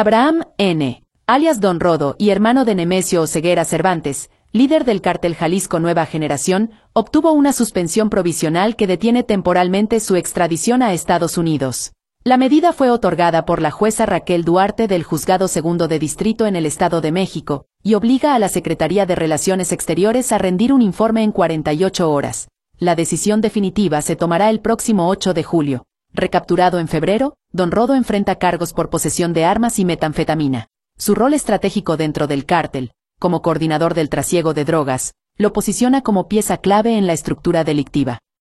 Abraham N., alias Don Rodo y hermano de Nemesio Oseguera Cervantes, líder del cártel Jalisco Nueva Generación, obtuvo una suspensión provisional que detiene temporalmente su extradición a Estados Unidos. La medida fue otorgada por la jueza Raquel Duarte del Juzgado Segundo de Distrito en el Estado de México, y obliga a la Secretaría de Relaciones Exteriores a rendir un informe en 48 horas. La decisión definitiva se tomará el próximo 8 de julio. Recapturado en febrero, Don Rodo enfrenta cargos por posesión de armas y metanfetamina. Su rol estratégico dentro del cártel, como coordinador del trasiego de drogas, lo posiciona como pieza clave en la estructura delictiva.